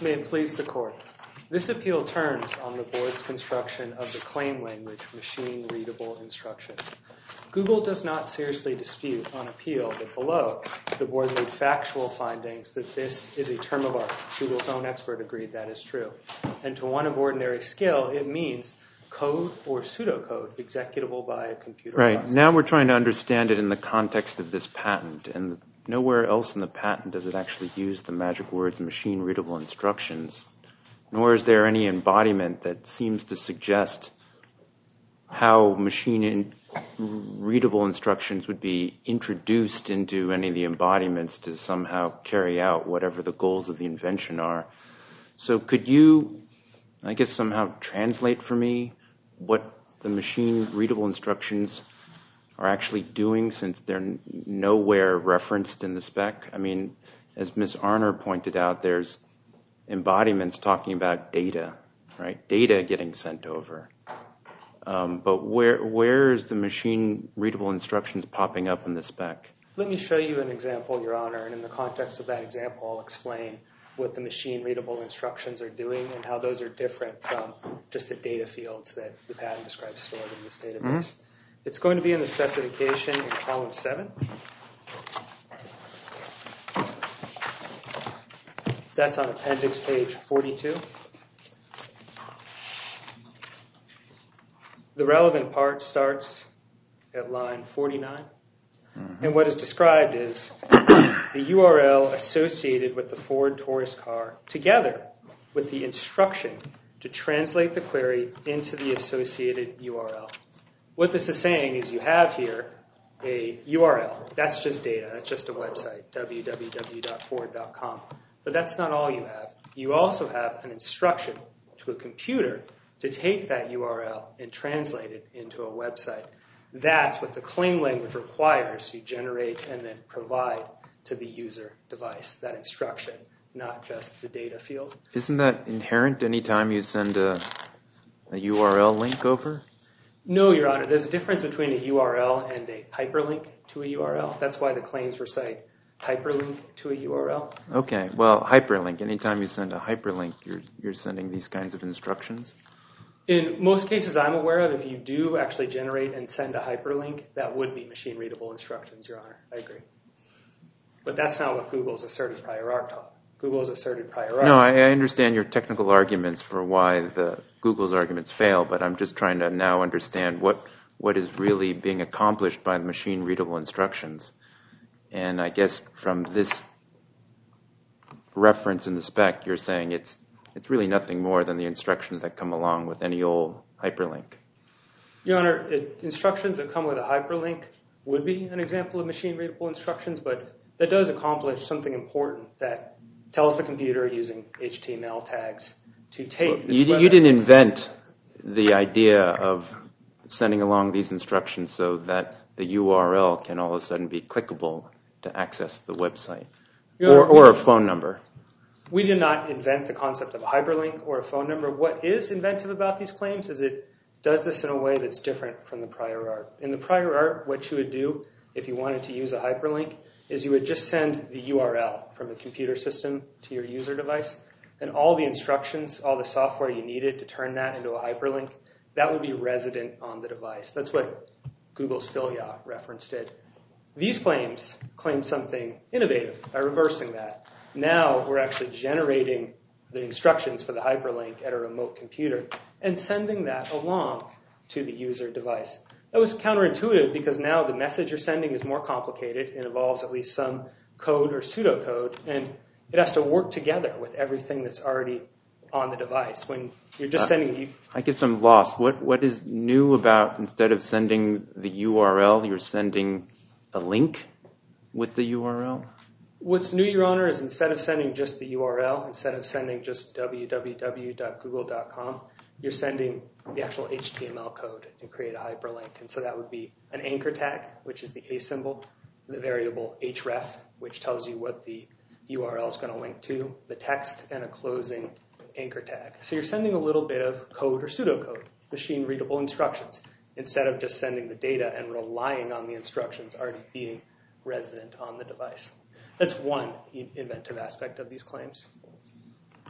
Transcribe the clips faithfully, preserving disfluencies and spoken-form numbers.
May it please the Court. This appeal turns on the Board's construction of the claim language, machine-readable instructions. Google does not seriously dispute on appeal that below the Board made factual findings that this is a term of art. Google's own expert agreed that is true. And to one of ordinary skill, it means code or pseudocode executable by a computer. Right. Now we're trying to understand it in the context of this patent, and nowhere else in the patent does it actually use the magic words machine-readable instructions, nor is there any embodiment that seems to suggest how machine-readable instructions would be introduced into any of the embodiments to somehow carry out whatever the goals of the invention are. So could you, I guess, somehow translate for me what the machine-readable instructions are actually doing, since they're nowhere referenced in the spec? I mean, as Miz Arner pointed out, there's embodiments talking about data, right? Data getting sent over. Um, but where where is the machine-readable instructions popping up in the spec? Let me show you an example, Your Honor, and in the context of that example, I'll explain what the machine-readable instructions are doing and how those are different from just the data fields that the patent describes stored in this database. Mm-hmm. It's going to be in the specification in column seven. That's on appendix page forty-two. The relevant part starts at line forty-nine. Mm-hmm. And what is described is the U R L associated with the Ford Taurus car together with the instruction to translate the query into the associated U R L. What this is saying is you have here a U R L. That's just data. That's just a website, w w w dot ford dot com. But that's not all you have. You also have an instruction to a computer to take that U R L and translate it into a website. That's what the claim language requires you generate and then provide to the user device, that instruction, not just the data field. Isn't that inherent anytime you send a, a U R L link over? No, Your Honor. There's a difference between a U R L and a hyperlink to a U R L. That's why the claims recite hyperlink to a U R L. Okay. Well, hyperlink. Anytime you send a hyperlink, you're you're sending these kinds of instructions? In most cases I'm aware of, if you do actually generate and send a hyperlink, that would be machine-readable instructions, Your Honor. I agree. But that's not what Google's asserted prior art taught. Google's asserted prior art. No, I, I understand your technical arguments for why the Google's arguments fail, but I'm just trying to now understand what what is really being accomplished by the machine-readable instructions. And I guess from this reference in the spec, you're saying it's it's really nothing more than the instructions that come along with any old hyperlink. Your Honor, it, instructions that come with a hyperlink would be an example of machine-readable instructions, but that does accomplish something important that tells the computer using H T M L tags to take well, you, you didn't invent the idea of sending along these instructions so that the U R L can all of a sudden be clickable to access the website, or, or a phone number. We did not invent the concept of a hyperlink or a phone number. What is inventive about these claims is it does this in a way that's different from the prior art. In the prior art, what you would do if you wanted to use a hyperlink is you would just send the U R L from the computer system to your user device, and all the instructions, all the software you needed to turn that into a hyperlink, that would be resident on the device. That's what Google's Filia reference did. These claims claim something innovative by reversing that. Now we're actually generating the instructions for the hyperlink at a remote computer and sending that along to the user device. That was counterintuitive because now the message you're sending is more complicated. It involves at least some code or pseudocode, and it has to work together with everything that's already on the device. When you're just sending... You, I guess I'm lost. What What is new about, instead of sending the U R L, you're sending a link with the U R L? What's new, Your Honor, is instead of sending just the U R L, instead of sending just w w w dot google dot com, you're sending the actual H T M L code and create a hyperlink. And so that would be an anchor tag, which is the A symbol, the variable href, which tells you what the U R L is going to link to, the text, and a closing anchor tag. So you're sending a little bit of code or pseudocode, machine-readable instructions, instead of just sending the data and relying on the instructions already being resident on the device. That's one inventive aspect of these claims.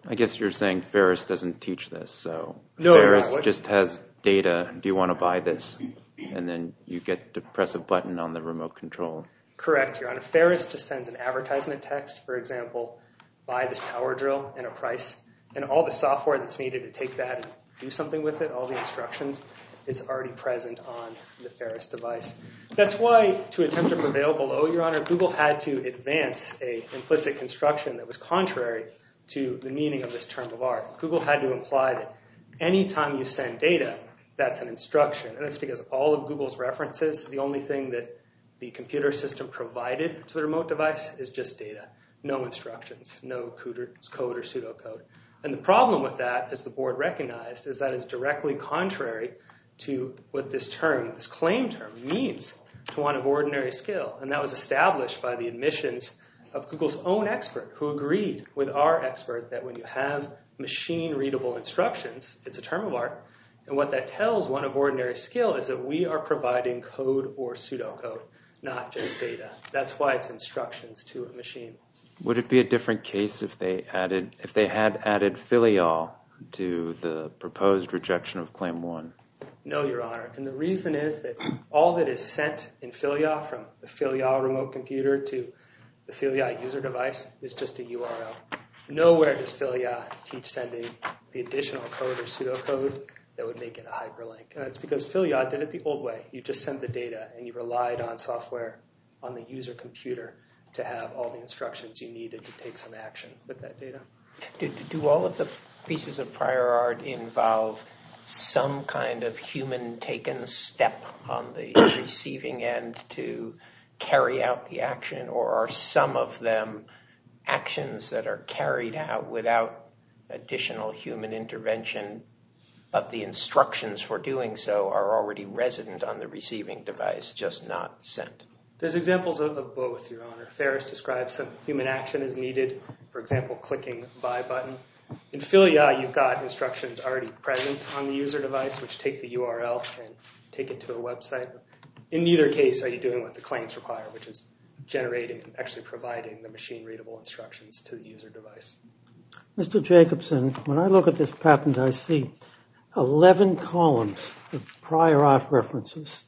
I guess you're saying Ferris doesn't teach this, so no, Ferris what, just has data. Do you want to buy this? And then you get to press a button on the remote control. Correct, Your Honor. Ferris just sends an advertisement text, for example, buy this power drill and a price, and all the software that's needed to take that and do something with it, all the instructions, is already present on the Ferris device. That's why, to attempt to prevail below, Your Honor, Google had to advance a implicit construction that was contrary to the meaning of this term of art. Google had to imply that any time you send data, that's an instruction. And that's because all of Google's references, the only thing that the computer system provided to the remote device is just data. No instructions, no code or pseudocode. And the problem with that, as the board recognized, is that it's directly contrary to what this term, this claim term, means to one of ordinary skill. And that was established by the admissions of Google's own expert, who agreed with our expert that when you have machine-readable instructions, it's a term of art, and what that tells one of ordinary skill is that we are providing code or pseudocode, not just data. That's why it's instructions to a machine. Would it be a different case if they added, if they had added filial to the proposed rejection of Claim one? No, Your Honor. And the reason is that all that is sent in filial from the filial remote computer to the filial user device is just a U R L. Nowhere does filial teach sending the additional code or pseudocode that would make it a hyperlink. And that's because filial did it the old way. You just sent the data and you relied on software on the user computer to have all the instructions you needed to take some action with that data. Do, do all of the pieces of prior art involve some kind of human taken step on the receiving end to carry out the action, or are some of them actions that are carried out without additional human intervention, but the instructions for doing so are already resident on the receiving device, just not sent? There's examples of, of both, Your Honor. Ferris describes some human action as needed, for example, clicking the buy button. In filial, you've got instructions already present on the user device, which take the U R L and take it to a website. In neither case are you doing what the claims require, which is generating and actually providing the machine-readable instructions to the user device. Mister Jacobson, when I look at this patent, I see eleven columns of prior art references.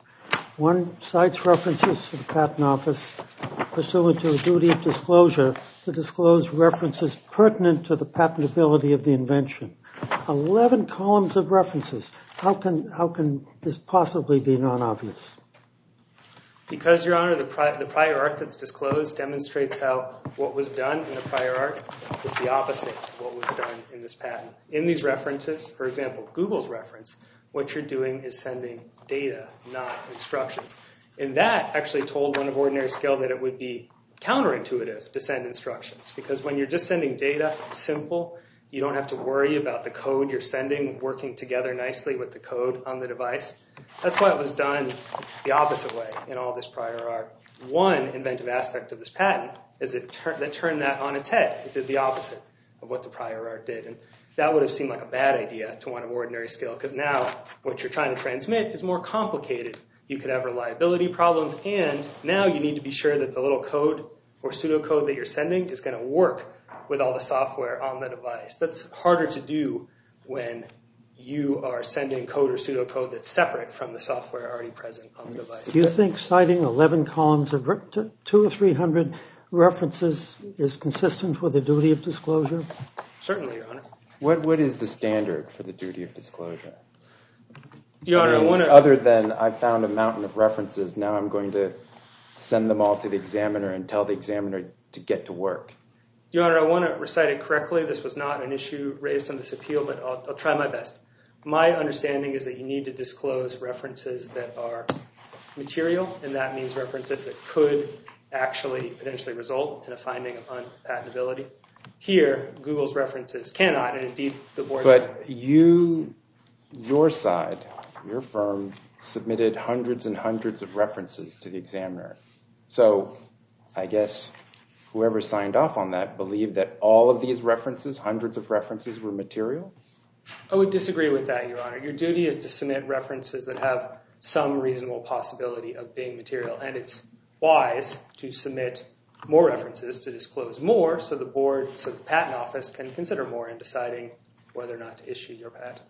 One cites references to the Patent Office pursuant to a duty of disclosure to disclose references pertinent to the patentability of the invention. Eleven columns of references. How can, how can this possibly be non-obvious? Because, Your Honor, the, pri- the prior art that's disclosed demonstrates how what was done in the prior art is the opposite of what was done in this patent. In these references, for example, Google's reference, what you're doing is sending data, not instructions. And that actually told one of ordinary skill that it would be counterintuitive to send instructions, because when you're just sending data, it's simple. You don't have to worry about the code you're sending working together nicely with the code on the device. That's why it was done the opposite way in all this prior art. One inventive aspect of this patent is it tur- that turned that on its head. It did the opposite of what the prior art did. And that would have seemed like a bad idea to one of ordinary skill, because now what you're trying to transmit is more complicated. You could have reliability problems, and now you need to be sure that the little code or pseudocode that you're sending is going to work with all the software on the device. That's harder to do when you are sending code or pseudocode that's separate from the software already present on the device. Do you think citing eleven columns of re- two or three hundred references is consistent with the duty of disclosure? Certainly, Your Honor. What What is the standard for the duty of disclosure? Your Honor, I mean, I want to... Other than I found a mountain of references, now I'm going to send them all to the examiner and tell the examiner to get to work. Your Honor, I want to recite it correctly. This was not an issue raised on this appeal, but I'll, I'll try my best. My understanding is that you need to disclose references that are material, and that means references that could actually potentially result in a finding of unpatentability. Here, Google's references cannot, and indeed the board... But you, your side, your firm, submitted hundreds and hundreds of references to the examiner. So I guess whoever signed off on that believed that all of these references, hundreds of references, were material? I would disagree with that, Your Honor. Your duty is to submit references that have some reasonable possibility of being material, and it's wise to submit more references to disclose more, so the board, so the patent office can consider more in deciding whether or not to issue your patent.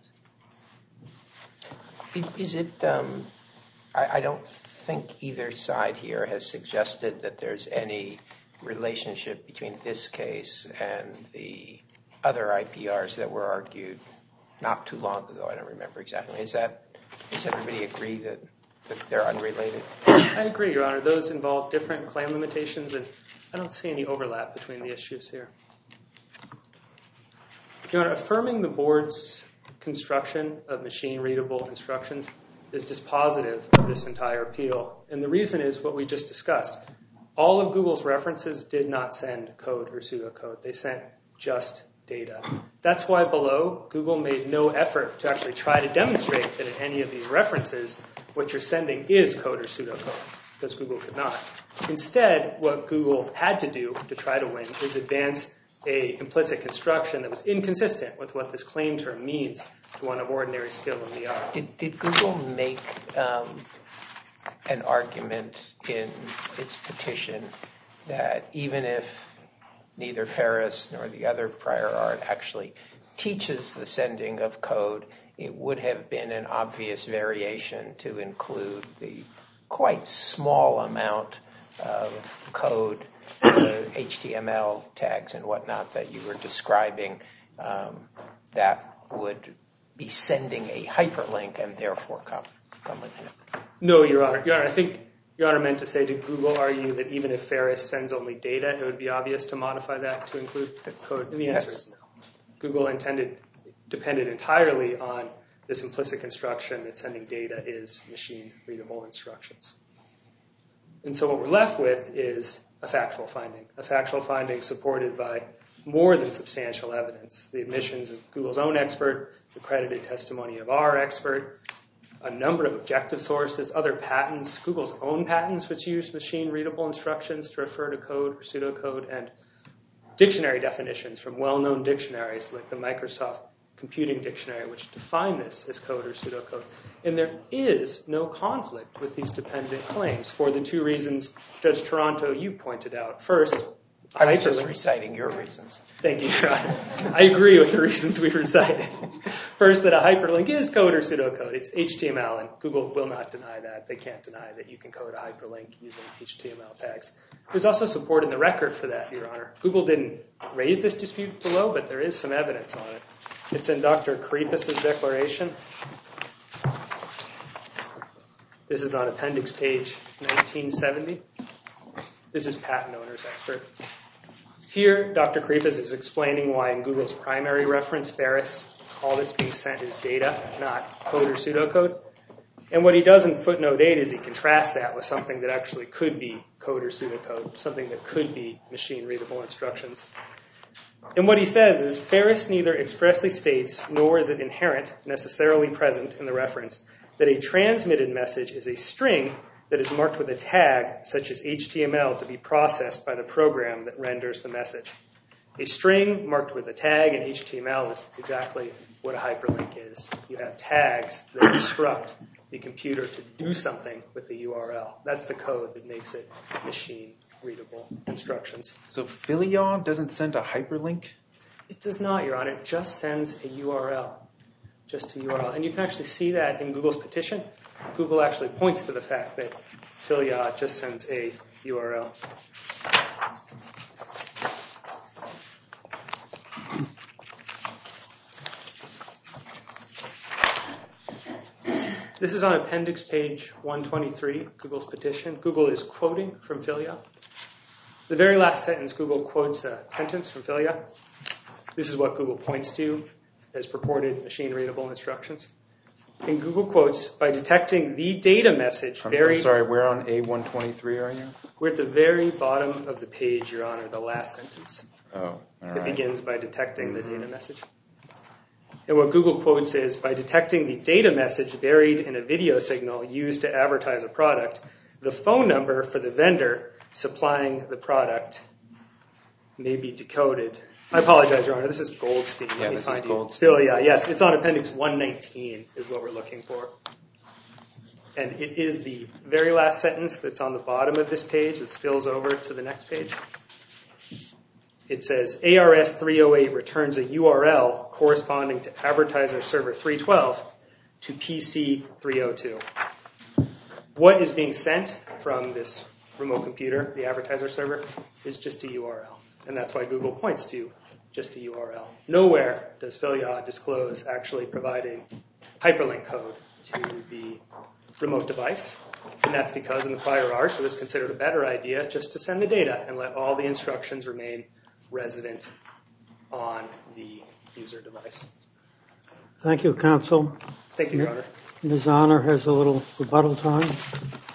Is it, um, I, I don't think either side here has suggested that there's any relationship between this case and the other I P Rs that were argued not too long ago. I don't remember exactly. Is that, does everybody agree that, that they're unrelated? I agree, Your Honor. Those involve different claim limitations, and I don't see any overlap between the issues here. Your Honor, affirming the board's construction of machine-readable instructions is dispositive of this entire appeal. And the reason is what we just discussed. All of Google's references did not send code or pseudocode. They sent just data. That's why below, Google made no effort to actually try to demonstrate that in any of these references, what you're sending is code or pseudocode, because Google could not. Instead, what Google had to do to try to win is advance a implicit construction that was inconsistent with what this claim term means to one of ordinary skill in the art. Did, did Google make um, an argument in its petition that even if neither Ferris nor the other prior art actually teaches the sending of code, it would have been an obvious variation to include the quite small amount of code, uh, H T M L tags and whatnot that you were describing, um, that would be sending a hyperlink and therefore come, come with it? No, Your Honor. Your Honor, I think Your Honor meant to say, did Google argue that even if Ferris sends only data, it would be obvious to modify that to include the code? And the answer is no. Google intended, depended entirely on this implicit construction that sending data is machine-readable instructions. And so what we're left with is a factual finding, a factual finding supported by more than substantial evidence, the admissions of Google's own expert, the credited testimony of our expert, a number of objective sources, other patents, Google's own patents which use machine-readable instructions to refer to code or pseudocode, and dictionary definitions from well-known dictionaries like the Microsoft Computing Dictionary, which define this as code or pseudocode. And there is no conflict with these dependent claims for the two reasons, Judge Toronto, you pointed out. First, I was just reciting your reasons. Thank you, Your Honor. I agree with the reasons we've recited. First, that a hyperlink is code or pseudocode. It's H T M L, and Google will not deny that. They can't deny that you can code a hyperlink using H T M L tags. There's also support in the record for that, Your Honor. Google didn't raise this dispute below, but there is some evidence on it. It's in Doctor Karipis' declaration. This is on appendix page nineteen seventy. This is patent owner's expert. Here, Doctor Karipis is explaining why in Google's primary reference, Ferris, all that's being sent is data, not code or pseudocode. And what he does in footnote eight is he contrasts that with something that actually could be code or pseudocode, something that could be machine-readable instructions. And what he says is, Ferris neither expressly states, nor is it inherent, necessarily present in the reference, that a transmitted message is a string that is marked with a tag, such as H T M L, to be processed by the program that renders the message. A string marked with a tag in H T M L is exactly what a hyperlink is. You have tags that instruct the computer to do something with the U R L. That's the code that makes it machine-readable instructions. So Philion doesn't send a hyperlink? It does not, Your Honor. It just sends a U R L. Just a U R L. And you can actually see that in Google's petition. Google actually points to the fact that Philion just sends a U R L. This is on appendix page one twenty-three, Google's petition. Google is quoting from Philion. The very last sentence, Google quotes a sentence from Philion. This is what Google points to as purported machine-readable instructions. And Google quotes, by detecting the data message buried... I'm sorry, where on A one twenty-three are you? We're at the very bottom of the page, Your Honor, the last sentence. Oh, all right. It begins by detecting the data message. And what Google quotes is, by detecting the data message buried in a video signal used to advertise a product, the phone number for the vendor supplying the product may be decoded. I apologize, Your Honor. This is Goldstein. Yeah, Let me this find is you. Goldstein. Philion, yes. It's on appendix one nineteen is what we're looking for. And it is the very last sentence that's on the bottom of this page that spills over to the next page. It says, A R S three oh eight returns a U R L corresponding to advertiser server three twelve to P C three oh two. What is being sent from this remote computer, the advertiser server, is just a U R L. And that's why Google points to just a U R L. Nowhere does Philyaw disclose actually providing hyperlink code to the remote device. And that's because in the prior art, it was considered a better idea just to send the data and let all the instructions remain resident on the user device. Thank you, counsel. Thank you, Your Honor. Miz Honor has a little rebuttal time.